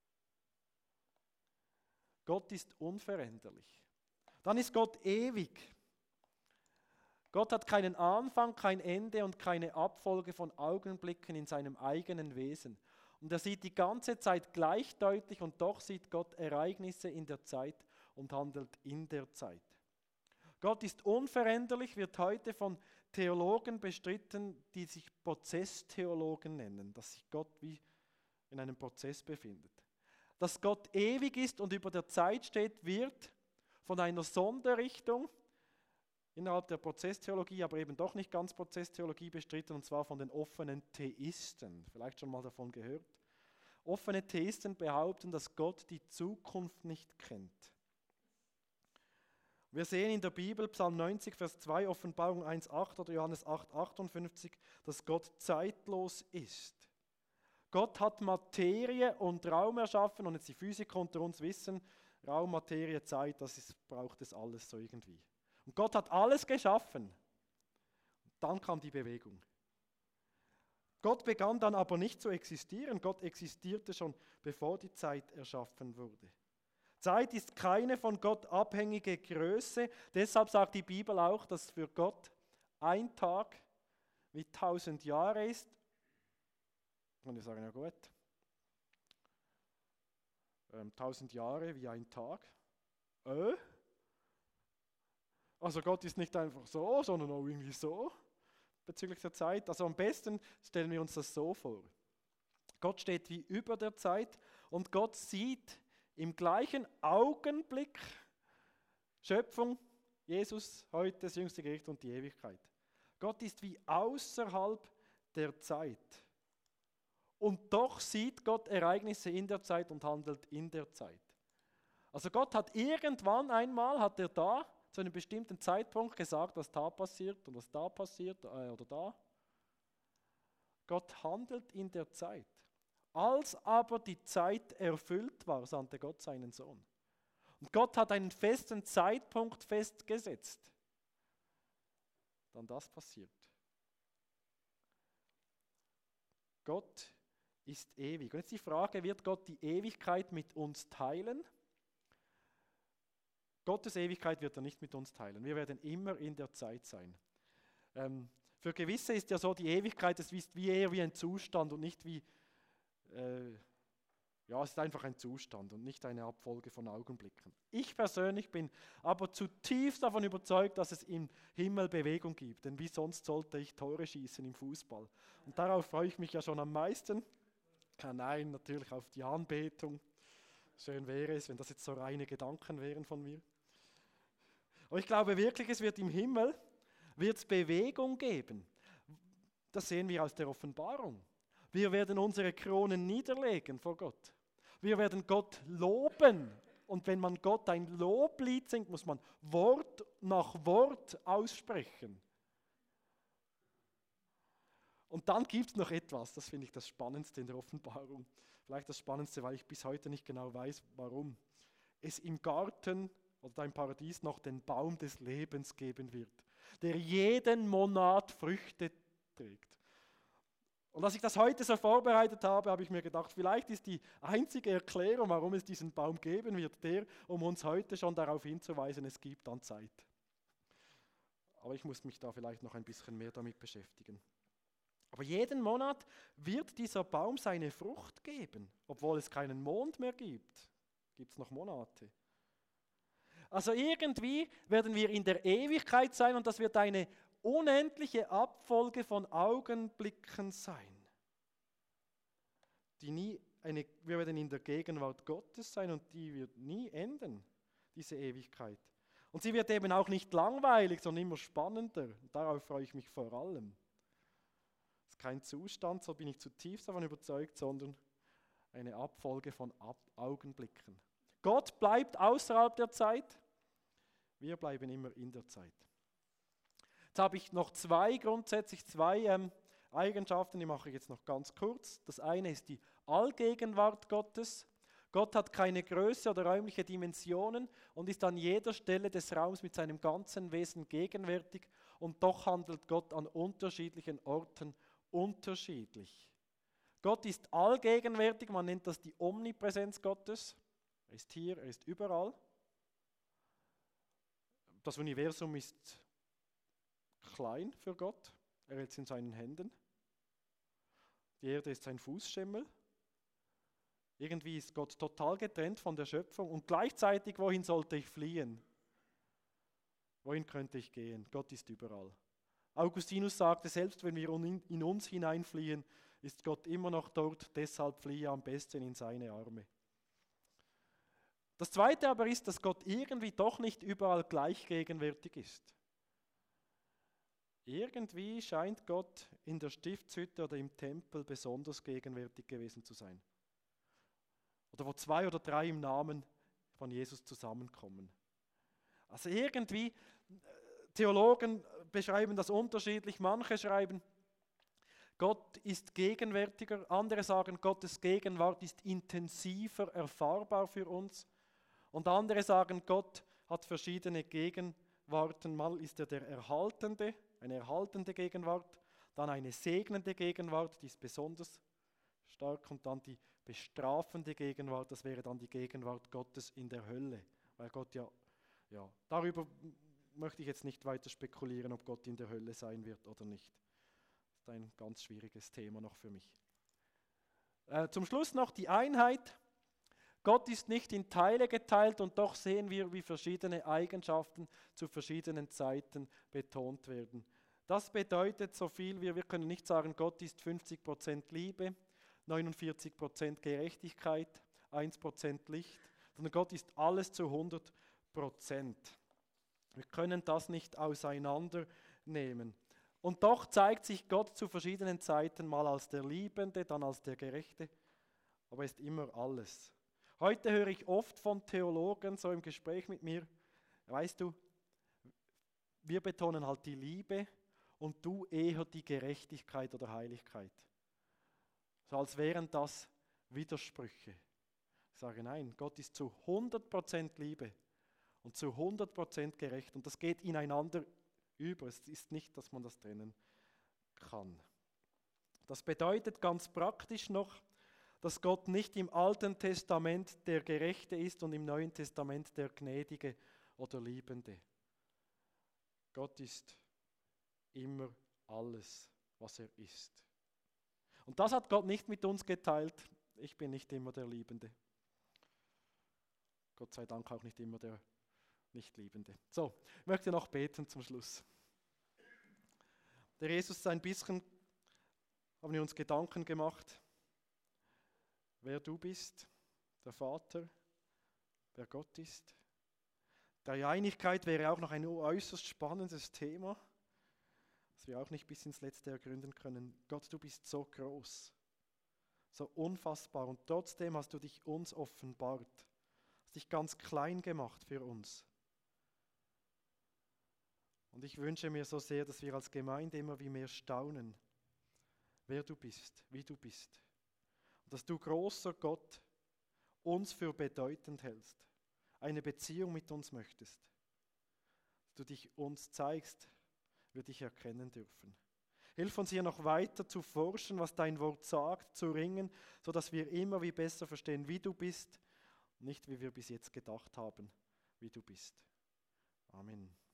Gott ist unveränderlich. Dann ist Gott ewig. Gott hat keinen Anfang, kein Ende und keine Abfolge von Augenblicken in seinem eigenen Wesen. Und er sieht die ganze Zeit gleich deutlich und doch sieht Gott Ereignisse in der Zeit und handelt in der Zeit. Gott ist unveränderlich, wird heute von Theologen bestritten, die sich Prozesstheologen nennen, dass sich Gott wie in einem Prozess befindet. Dass Gott ewig ist und über der Zeit steht, wird von einer Sonderrichtung innerhalb der Prozesstheologie, aber eben doch nicht ganz Prozesstheologie bestritten, und zwar von den offenen Theisten. Vielleicht schon mal davon gehört. Offene Theisten behaupten, dass Gott die Zukunft nicht kennt. Wir sehen in der Bibel, Psalm neunzig, Vers zwei, Offenbarung eins, acht oder Johannes acht, achtundfünfzig, dass Gott zeitlos ist. Gott hat Materie und Raum erschaffen und jetzt die Physiker unter uns wissen, Raum, Materie, Zeit, das ist, braucht es alles so irgendwie. Und Gott hat alles geschaffen. Dann kam die Bewegung. Gott begann dann aber nicht zu existieren. Gott existierte schon, bevor die Zeit erschaffen wurde. Zeit ist keine von Gott abhängige Größe. Deshalb sagt die Bibel auch, dass für Gott ein Tag wie tausend Jahre ist. Und wir sagen, ja gut, ähm, tausend Jahre wie ein Tag. Äh? Also Gott ist nicht einfach so, sondern auch irgendwie so bezüglich der Zeit. Also am besten stellen wir uns das so vor. Gott steht wie über der Zeit und Gott sieht im gleichen Augenblick Schöpfung, Jesus, heute das jüngste Gericht und die Ewigkeit. Gott ist wie außerhalb der Zeit. Und doch sieht Gott Ereignisse in der Zeit und handelt in der Zeit. Also Gott hat irgendwann einmal, hat er da zu einem bestimmten Zeitpunkt gesagt, was da passiert und was da passiert äh, oder da. Gott handelt in der Zeit. Als aber die Zeit erfüllt war, sandte Gott seinen Sohn. Und Gott hat einen festen Zeitpunkt festgesetzt. Dann das passiert. Gott ist ewig. Und jetzt die Frage, wird Gott die Ewigkeit mit uns teilen? Gottes Ewigkeit wird er nicht mit uns teilen. Wir werden immer in der Zeit sein. Ähm, für Gewisse ist ja so, die Ewigkeit ist wie eher wie ein Zustand und nicht wie, äh, ja, es ist einfach ein Zustand und nicht eine Abfolge von Augenblicken. Ich persönlich bin aber zutiefst davon überzeugt, dass es im Himmel Bewegung gibt. Denn wie sonst sollte ich Tore schießen im Fußball? Und darauf freue ich mich ja schon am meisten. Ja, nein, natürlich auf die Anbetung. Schön wäre es, wenn das jetzt so reine Gedanken wären von mir. Aber ich glaube wirklich, es wird im Himmel wird es Bewegung geben. Das sehen wir aus der Offenbarung. Wir werden unsere Kronen niederlegen vor Gott. Wir werden Gott loben. Und wenn man Gott ein Loblied singt, muss man Wort nach Wort aussprechen. Und dann gibt es noch etwas, das finde ich das Spannendste in der Offenbarung. Vielleicht das Spannendste, weil ich bis heute nicht genau weiß, warum. Es im Garten oder im Paradies noch den Baum des Lebens geben wird, der jeden Monat Früchte trägt. Und als ich das heute so vorbereitet habe, habe ich mir gedacht, vielleicht ist die einzige Erklärung, warum es diesen Baum geben wird, der, um uns heute schon darauf hinzuweisen, es gibt dann Zeit. Aber ich muss mich da vielleicht noch ein bisschen mehr damit beschäftigen. Aber jeden Monat wird dieser Baum seine Frucht geben, obwohl es keinen Mond mehr gibt. Gibt es noch Monate. Also irgendwie werden wir in der Ewigkeit sein und das wird eine unendliche Abfolge von Augenblicken sein. Die nie eine, wir werden in der Gegenwart Gottes sein und die wird nie enden, diese Ewigkeit. Und sie wird eben auch nicht langweilig, sondern immer spannender. Darauf freue ich mich vor allem. Es ist kein Zustand, so bin ich zutiefst davon überzeugt, sondern eine Abfolge von Ab- Augenblicken. Gott bleibt außerhalb der Zeit, wir bleiben immer in der Zeit. Jetzt habe ich noch zwei, grundsätzlich zwei ähm, Eigenschaften, die mache ich jetzt noch ganz kurz. Das eine ist die Allgegenwart Gottes. Gott hat keine Größe oder räumliche Dimensionen und ist an jeder Stelle des Raums mit seinem ganzen Wesen gegenwärtig und doch handelt Gott an unterschiedlichen Orten unterschiedlich. Gott ist allgegenwärtig, man nennt das die Omnipräsenz Gottes. Er ist hier, er ist überall. Das Universum ist klein für Gott, er hält es in seinen Händen. Die Erde ist sein Fußschemel. Irgendwie ist Gott total getrennt von der Schöpfung und gleichzeitig, wohin sollte ich fliehen? Wohin könnte ich gehen? Gott ist überall. Augustinus sagte, selbst wenn wir in uns hineinfliehen, ist Gott immer noch dort, deshalb fliehe am besten in seine Arme. Das Zweite aber ist, dass Gott irgendwie doch nicht überall gleich gegenwärtig ist. Irgendwie scheint Gott in der Stiftshütte oder im Tempel besonders gegenwärtig gewesen zu sein. Oder wo zwei oder drei im Namen von Jesus zusammenkommen. Also irgendwie, Theologen beschreiben das unterschiedlich, manche schreiben, Gott ist gegenwärtiger, andere sagen, Gottes Gegenwart ist intensiver erfahrbar für uns und andere sagen, Gott hat verschiedene Gegenwarten, mal ist er der Erhaltende, eine erhaltende Gegenwart, dann eine segnende Gegenwart, die ist besonders stark und dann die bestrafende Gegenwart, das wäre dann die Gegenwart Gottes in der Hölle, weil Gott ja, ja, darüber möchte ich jetzt nicht weiter spekulieren, ob Gott in der Hölle sein wird oder nicht. Das ist ein ganz schwieriges Thema noch für mich. Äh, zum Schluss noch die Einheit. Gott ist nicht in Teile geteilt und doch sehen wir, wie verschiedene Eigenschaften zu verschiedenen Zeiten betont werden. Das bedeutet so viel, wie wir können nicht sagen, Gott ist fünfzig Prozent Liebe, neunundvierzig Prozent Gerechtigkeit, ein Prozent Licht, sondern Gott ist alles zu hundert Prozent. Wir können das nicht auseinandernehmen. Und doch zeigt sich Gott zu verschiedenen Zeiten mal als der Liebende, dann als der Gerechte, aber er ist immer alles. Heute höre ich oft von Theologen so im Gespräch mit mir, weißt du, wir betonen halt die Liebe und du eher die Gerechtigkeit oder Heiligkeit. So als wären das Widersprüche. Ich sage nein, Gott ist zu hundert Prozent Liebe und zu hundert Prozent gerecht und das geht ineinander über. Es ist nicht, dass man das trennen kann. Das bedeutet ganz praktisch noch, dass Gott nicht im Alten Testament der Gerechte ist und im Neuen Testament der Gnädige oder Liebende. Gott ist immer alles, was er ist. Und das hat Gott nicht mit uns geteilt. Ich bin nicht immer der Liebende. Gott sei Dank auch nicht immer der Nicht-Liebende. So, ich möchte noch beten zum Schluss. Der Jesus, ein bisschen haben wir uns Gedanken gemacht, wer du bist, der Vater, wer Gott ist. Dreieinigkeit wäre auch noch ein äußerst spannendes Thema. wir auch nicht bis ins Letzte ergründen können. Gott, du bist so groß, so unfassbar und trotzdem hast du dich uns offenbart, hast dich ganz klein gemacht für uns. Und ich wünsche mir so sehr, dass wir als Gemeinde immer wie mehr staunen, wer du bist, wie du bist. Und dass du, großer Gott, uns für bedeutend hältst, eine Beziehung mit uns möchtest. Dass du dich uns zeigst, wir dich erkennen dürfen. Hilf uns hier noch weiter zu forschen, was dein Wort sagt, zu ringen, sodass wir immer wie besser verstehen, wie du bist, nicht wie wir bis jetzt gedacht haben, wie du bist. Amen.